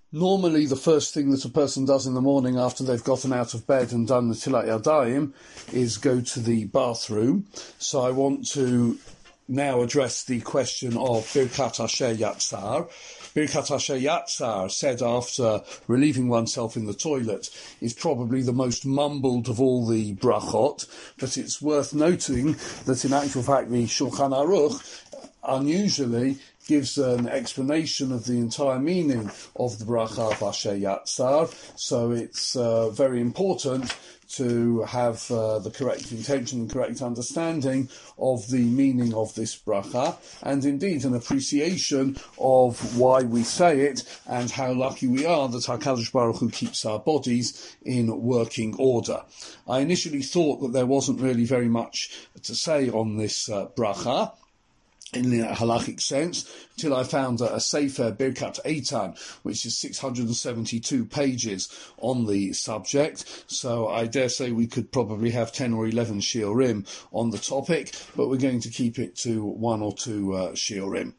Normally, the first thing that a person does in the morning after they've gotten out of bed and done the Tilat Yadayim is go to the bathroom. So I want to now address the question of Birkat Asher Yatzar. Birkat Asher Yatzar, said after relieving oneself in the toilet, is probably the most mumbled of all the brachot, but it's worth noting that in actual fact the Shulchan Aruch unusually gives an explanation of the entire meaning of the bracha of Asher Yatzar, so it's very important to have the correct intention and correct understanding of the meaning of this bracha, and indeed an appreciation of why we say it and how lucky we are that HaKadosh Baruch Hu keeps our bodies in working order. I initially thought that there wasn't really very much to say on this bracha, in the halachic sense, till I found a Sefer Birkat Eitan, which is 672 pages on the subject. So I dare say we could probably have 10 or 11 shiurim on the topic, but we're going to keep it to 1 or 2 shiurim.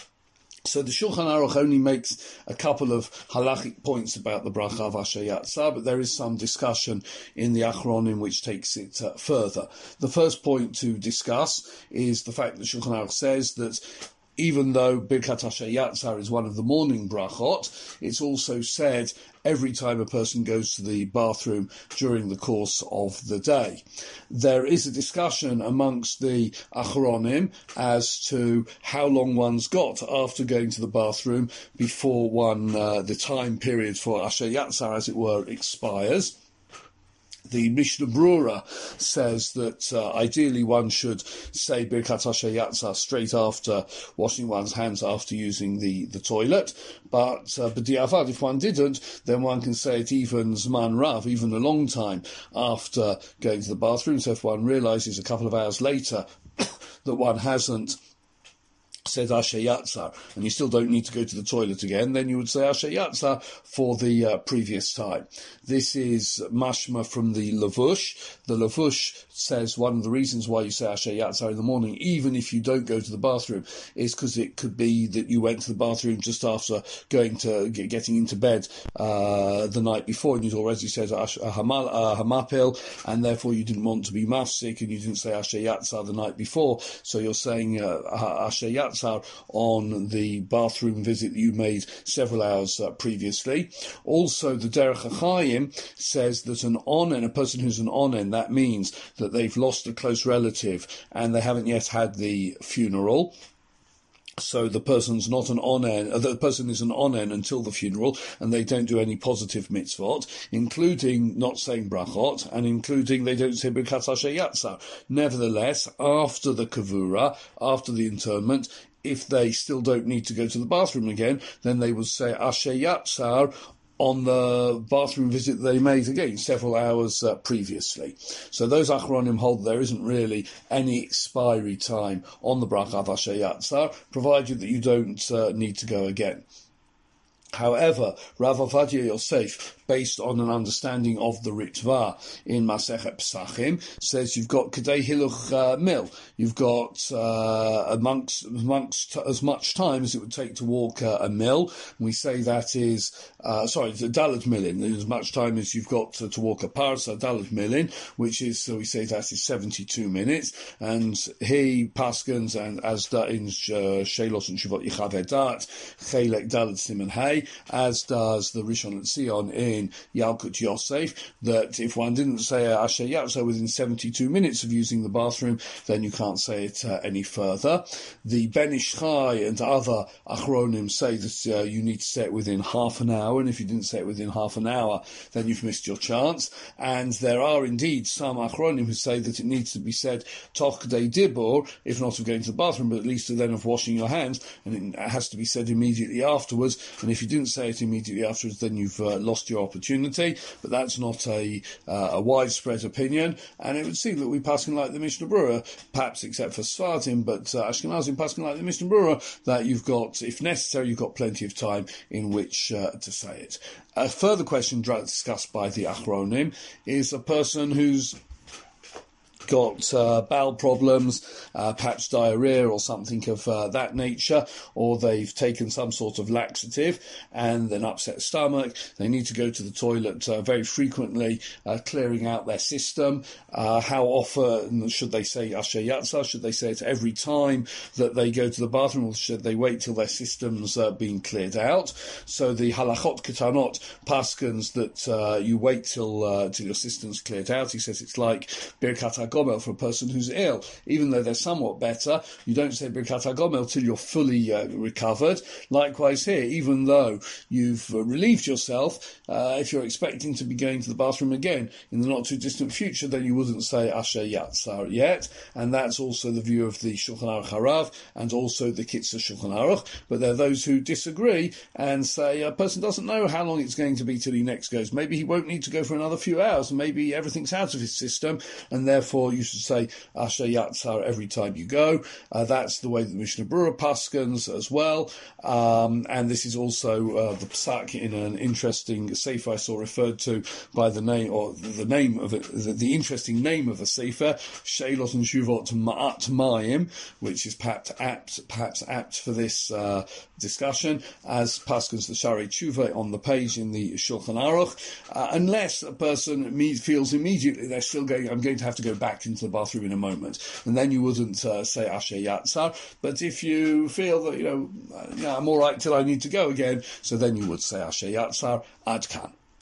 So the Shulchan Aruch only makes a couple of halachic points about the bracha of Asher Yatzar, but there is some discussion in the Achronim which takes it further. The first point to discuss is the fact that Shulchan Aruch says that even though Birkat Asher Yatzar is one of the morning brachot, it's also said every time a person goes to the bathroom during the course of the day. There is a discussion amongst the Achronim as to how long one's got after going to the bathroom before the time period for Asher Yatzar, as it were, expires. The Mishnah Brura says that ideally one should say Birkat Asher Yatzar straight after washing one's hands after using the toilet, but b'diavad, if one didn't, then one can say it even Zman Rav, even a long time after going to the bathroom. So if one realises a couple of hours later that one hasn't said Asher Yatzar, and you still don't need to go to the toilet again, then you would say Asher Yatzar for the previous time. This is mashma from the Lavush. The Lavush says one of the reasons why you say Asher Yatzar in the morning, even if you don't go to the bathroom, is because it could be that you went to the bathroom just after getting into bed the night before, and you'd already said Hamapil, and therefore you didn't want to be mafsik, and you didn't say Asher Yatzar the night before, so you're saying Asher Yatzar on the bathroom visit that you made several hours previously. Also, the Derech HaChaim says that a person who's an onen, that means that they've lost a close relative and they haven't yet had the funeral. So the person's not an onen, the person is an onen until the funeral, and they don't do any positive mitzvot, including not saying brachot, and including they don't say Birkat Asher Yatzar. Nevertheless, after the kavura, after the interment, if they still don't need to go to the bathroom again, then they would say Asher Yatzar on the bathroom visit they made again several hours previously. So those Achronim hold there isn't really any expiry time on the bracha of Asher Yatzar, provided that you don't need to go again. However, Rav Ovadia Yosef, based on an understanding of the Ritva in Masechet Pesachim, says you've got Kedei Hiluch Mil. You've got amongst as much time as it would take to walk a mil. We say that is, the Dalet Milin, as much time as you've got to walk a parsa, Dalet Milin, which is, so we say that is 72 minutes. And he paskins, and as in Shelos and Shuvot Yichavedat, Chelek Dalet Siman Hay, as does the Rishon LeZion in Yalkut Yosef, that if one didn't say Asher Yatzar within 72 minutes of using the bathroom, then you can't say it any further. The Ben Ish Chai and other Achronim say that you need to say it within half an hour, and if you didn't say it within half an hour, then you've missed your chance. And there are indeed some Achronim who say that it needs to be said Toch K'dei Dibur, if not of going to the bathroom, but at least then of washing your hands, and it has to be said immediately afterwards, and if you didn't say it immediately afterwards, then you've lost your opportunity. But that's not a widespread opinion, and it would seem that we passing like the Mishnah Brura, perhaps except for Sfardim, but Ashkenazim passing like the Mishnah Brura, that you've got, if necessary, you've got plenty of time in which to say it. A further question discussed by the Achronim is a person who's got bowel problems, perhaps diarrhea or something of that nature, or they've taken some sort of laxative and an upset stomach. They need to go to the toilet very frequently, clearing out their system. How often should they say Asher Yatzar? Should they say it every time that they go to the bathroom, or should they wait till their system's been cleared out? So the halachot ketanot paskins that you wait till your system's cleared out. He says it's like Birkat HaGomel for a person who's ill. Even though they're somewhat better, you don't say Birkat HaGomel till you're fully recovered. Likewise here, even though you've relieved yourself, if you're expecting to be going to the bathroom again in the not too distant future, then you wouldn't say Asher Yatzar yet. And that's also the view of the Shulchan Aruch Harav and also the Kitzur Shulchan Aruch. But there are those who disagree and say a person doesn't know how long it's going to be till he next goes. Maybe he won't need to go for another few hours, and maybe everything's out of his system, and therefore you should say Asher Yatzar every time you go. That's the way that Mishnah Berurah paskins as well, and this is also the psak in an interesting sefer I saw referred to by the name, or the name of it, the interesting name of a sefer, Sheilot and Shuvot Ma'at Mayim, which is perhaps apt for this discussion, as paskins the Sharei Tshuva on the page in the Shulchan Aruch, unless a person feels immediately they're still going, I'm going to have to go back into the bathroom in a moment, and then you wouldn't say Asher Yatzar. But if you feel that, I'm all right till I need to go again, so then you would say Asher Yatzar Ad Kan.